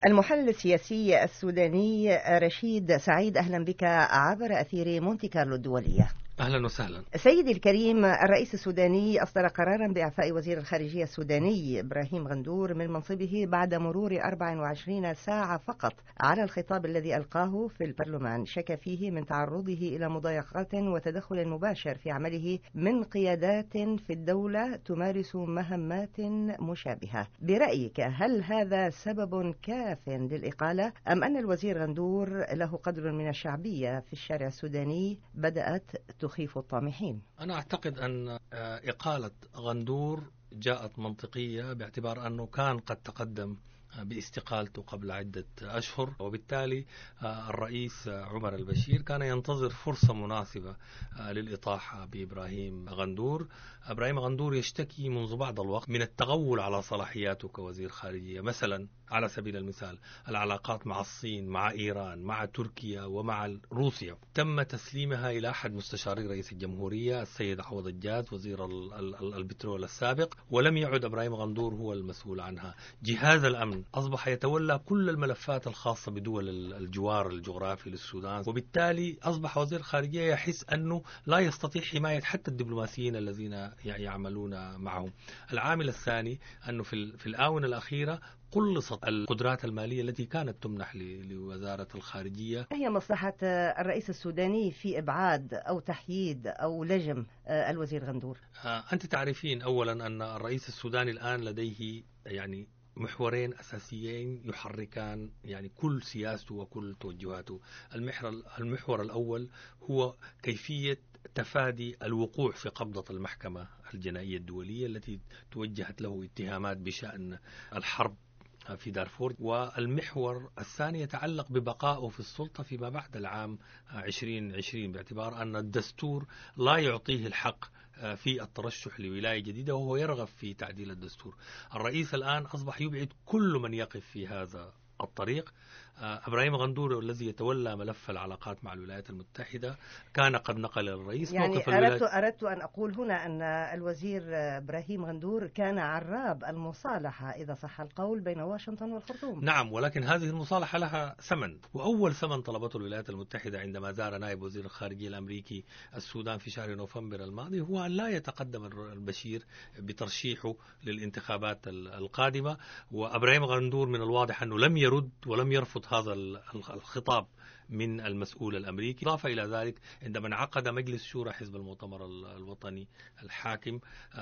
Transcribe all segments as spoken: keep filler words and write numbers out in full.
المحلل السياسي السوداني رشيد سعيد، أهلا بك عبر أثير مونتي كارلو الدولية. أهلا وسهلا. سيدي الكريم، الرئيس السوداني أصدر قرارا بإعفاء وزير الخارجية السوداني إبراهيم غندور من منصبه بعد مرور أربع وعشرين ساعة فقط على الخطاب الذي ألقاه في البرلمان، شكى فيه من تعرضه إلى مضايقات وتدخل مباشر في عمله من قيادات في الدولة تمارس مهمات مشابهة. برأيك هل هذا سبب كاف للإقالة، أم أن الوزير غندور له قدر من الشعبية في الشارع السوداني بدأت تخيف الطامحين؟ أنا أعتقد أن إقالة غندور جاءت منطقية باعتبار أنه كان قد تقدم باستقالته قبل عدة أشهر، وبالتالي الرئيس عمر البشير كان ينتظر فرصة مناسبة للإطاحة بإبراهيم غندور. إبراهيم غندور يشتكي منذ بعض الوقت من التغول على صلاحياته كوزير خارجية، مثلا على سبيل المثال العلاقات مع الصين، مع إيران، مع تركيا ومع روسيا تم تسليمها إلى أحد مستشاري رئيس الجمهورية السيد عوض الجاز وزير البترول السابق، ولم يعد إبراهيم غندور هو المسؤول عنها. جهاز الأمن أصبح يتولى كل الملفات الخاصة بدول الجوار الجغرافي للسودان، وبالتالي أصبح وزير خارجية يحس أنه لا يستطيع حماية حتى الدبلوماسيين الذين يعملون معه. العامل الثاني أنه في, في الآونة الأخيرة قلصت القدرات المالية التي كانت تمنح لوزارة الخارجية. هي مصلحة الرئيس السوداني في إبعاد أو تحييد أو لجم الوزير غندور؟ أنت تعرفين أولا أن الرئيس السوداني الآن لديه يعني محورين أساسيين يحركان يعني كل سياسته وكل توجهاته. المحور الأول هو كيفية تفادي الوقوع في قبضة المحكمة الجنائية الدولية التي توجهت له اتهامات بشأن الحرب في دارفور، والمحور الثاني يتعلق ببقائه في السلطة فيما بعد العام عشرين عشرين باعتبار أن الدستور لا يعطيه الحق في الترشح لولاية جديدة، وهو يرغب في تعديل الدستور. الرئيس الآن أصبح يبعد كل من يقف في هذا الطريق. إبراهيم غندور الذي يتولى ملف العلاقات مع الولايات المتحدة كان قد نقل الرئيس يعني موقف أردت, أردت أن أقول هنا أن الوزير إبراهيم غندور كان عراب المصالحة إذا صح القول بين واشنطن والخرطوم. نعم، ولكن هذه المصالحة لها ثمن، وأول ثمن طلبته الولايات المتحدة عندما زار نائب وزير الخارجية الأمريكي السودان في شهر نوفمبر الماضي هو أن لا يتقدم البشير بترشيحه للانتخابات القادمة. وإبراهيم غندور من الواضح أنه لم يرد ولم يرفض هذا الخطاب من المسؤول الأمريكي. إضافة إلى ذلك عندما انعقد مجلس شورى حزب المؤتمر الوطني الحاكم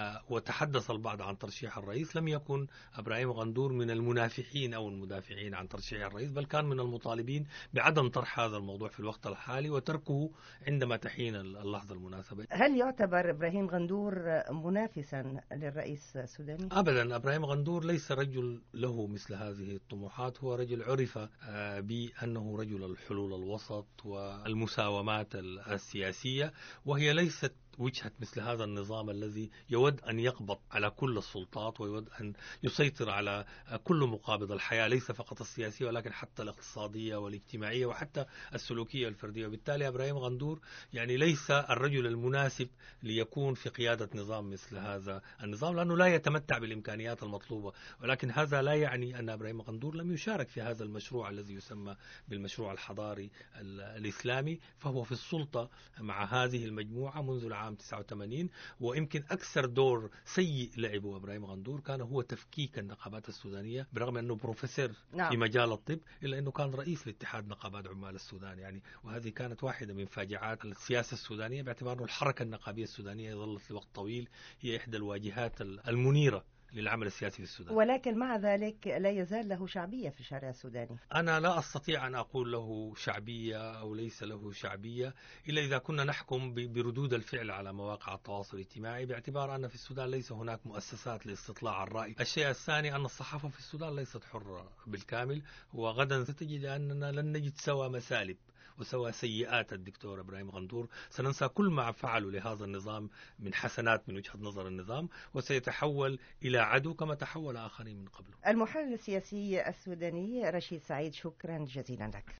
وتحدث البعض عن ترشيح الرئيس، لم يكن إبراهيم غندور من المنافحين أو المدافعين عن ترشيح الرئيس، بل كان من المطالبين بعدم طرح هذا الموضوع في الوقت الحالي وتركه عندما تحين اللحظة المناسبة. هل يعتبر إبراهيم غندور منافسا للرئيس السوداني؟ أبدا، إبراهيم غندور ليس رجل له مثل هذه الطموحات، هو رجل عرف بأنه رجل الحلول الوسط والمساومات السياسية، وهي ليست وجهة مثل هذا النظام الذي يود أن يقبض على كل السلطات ويود أن يسيطر على كل مقابض الحياة، ليس فقط السياسية ولكن حتى الاقتصادية والاجتماعية وحتى السلوكية والفردية. وبالتالي إبراهيم غندور يعني ليس الرجل المناسب ليكون في قيادة نظام مثل هذا النظام، لأنه لا يتمتع بالإمكانيات المطلوبة. ولكن هذا لا يعني أن إبراهيم غندور لم يشارك في هذا المشروع الذي يسمى بالمشروع الحضاري الإسلامي، فهو في السلطة مع هذه المجموعة منذ العام تسعة وثمانين. ويمكن أكثر دور سيء لعبه إبراهيم غندور كان هو تفكيك النقابات السودانية، برغم أنه بروفيسور نعم. في مجال الطب، إلا أنه كان رئيس لاتحاد نقابات عمال السودان يعني، وهذه كانت واحدة من فاجعات السياسة السودانية باعتبار أن الحركة النقابية السودانية ظلت لوقت طويل هي إحدى الواجهات المنيرة للعمل السياسي في السودان. ولكن مع ذلك لا يزال له شعبية في الشارع السوداني. أنا لا أستطيع أن أقول له شعبية أو ليس له شعبية إلا إذا كنا نحكم بردود الفعل على مواقع التواصل الاجتماعي، باعتبار أن في السودان ليس هناك مؤسسات لاستطلاع الرأي. الشيء الثاني أن الصحافة في السودان ليست حرة بالكامل، وغدا ستجد أننا لن نجد سوى مسالب وسوى سيئات الدكتور إبراهيم غندور. سننسى كل ما فعلوا لهذا النظام من حسنات من وجهة نظر النظام، وسيتحول إلى عدو كما تحول آخرين من قبله. المحلل السياسي السوداني رشيد سعيد، شكرا جزيلا لك.